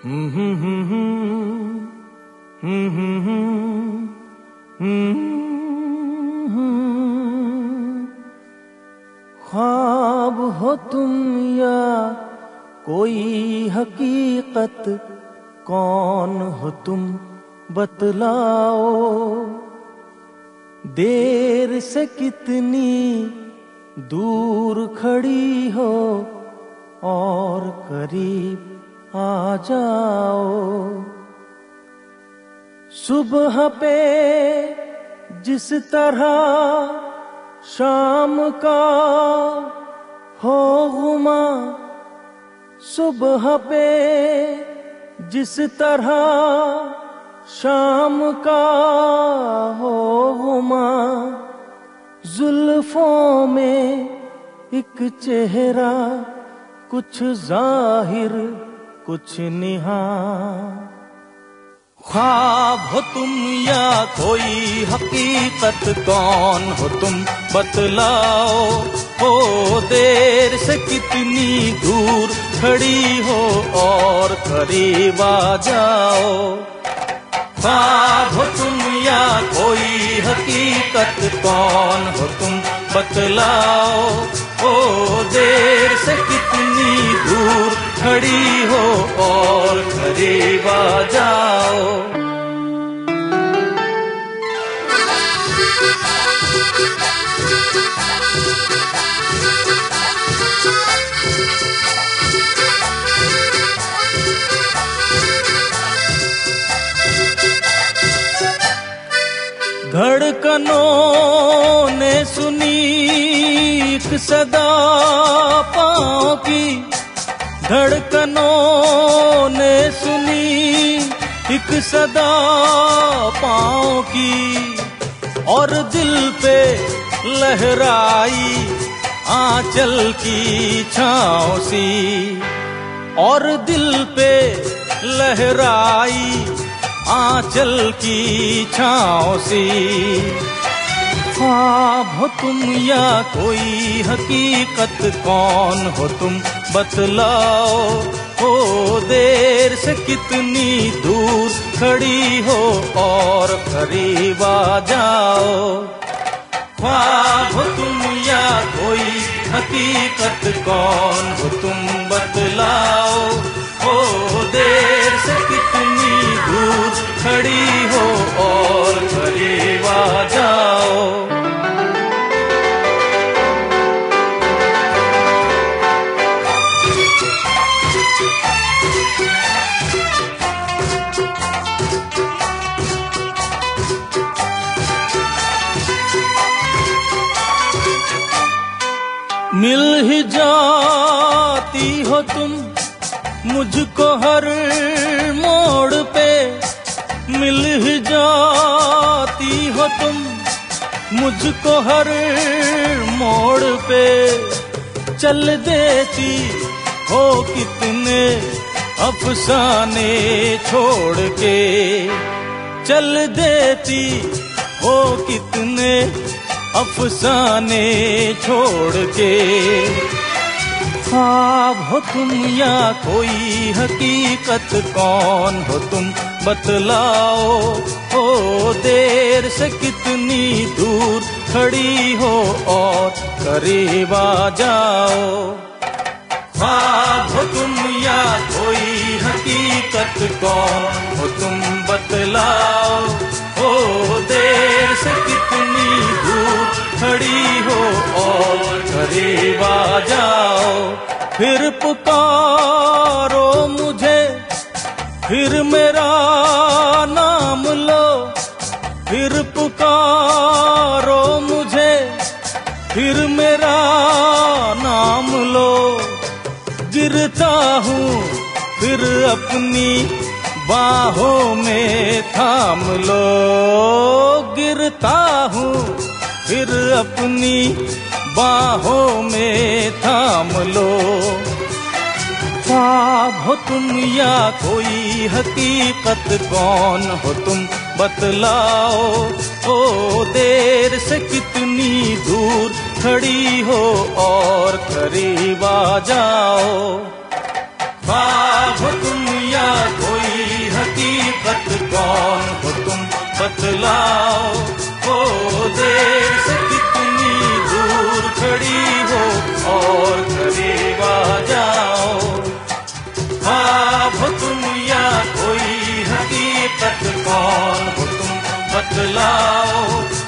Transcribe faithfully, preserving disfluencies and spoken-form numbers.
ख्वाब हो तुम या कोई हकीकत, कौन हो तुम बतलाओ। देर से कितनी दूर खड़ी हो और करीब आ जाओ। सुबह पे जिस तरह शाम का हो गुमा, सुबह पे जिस तरह शाम का हो गुमा, जुल्फों में एक चेहरा कुछ जाहिर कुछ निहा। ख्वाब हो तुम या कोई हकीकत, कौन हो तुम बतलाओ। हो देर से कितनी दूर खड़ी हो और करीब आ जाओ। ख्वाब हो तुम या कोई हकीकत, कौन हो तुम बतलाओ। हो देर से कितनी दूर खड़ी हो और करीब आ जाओ। धड़कनों ने सुनी एक सदा पाँव की, धड़कनों ने सुनी एक सदा पाँव की, और दिल पे लहराई आंचल की छाँव सी, और दिल पे लहराई आंचल की छाँव सी। ख्वाब हो तुम या कोई हकीकत, कौन हो तुम बतलाओ। हो देर से कितनी दूर खड़ी हो और करीब आ जाओ। ख्वाब हो तुम या कोई हकीकत, कौन हो तुम बतलाओ। हो देर से कितनी दूर खड़ी हो और करीब आ जाओ। मिल ही जाती हो तुम मुझको हर मोड़ पे, मिल ही जाती हो तुम मुझको हर मोड़ पे। चल देती हो कितने अफसाने छोड़ के, चल देती हो कितने अफसाने छोड़ के। ख्वाब हो तुम या कोई हकीकत, कौन हो तुम बतलाओ। हो देर से कितनी दूर खड़ी हो और करीब आ जाओ। ख्वाब हो तुम या कोई हकीकत, कौन हो तुम बतलाओ। हो देर से कितनी दूर खड़ी हो और करीब आ जाओ। फिर पुकारो मुझे, फिर मेरा नाम लो, फिर पुकारो मुझे, फिर मेरा नाम लो। गिरता हूँ फिर अपनी बाहों में थाम लो, गिरता हूँ फिर अपनी बाहों में थाम लो। ख्वाब हो तुम या कोई हकीकत, कौन हो तुम बतलाओ। ओ देर से कितनी दूर खड़ी हो और करीब आ जाओ। ख्वाब हो तुम या बतलाओ, ओ देर से कितनी दूर खड़ी हो और करीब आ जाओ। ख्वाब हो तुम या कोई हकीकत, कौन हो तुम बतलाओ।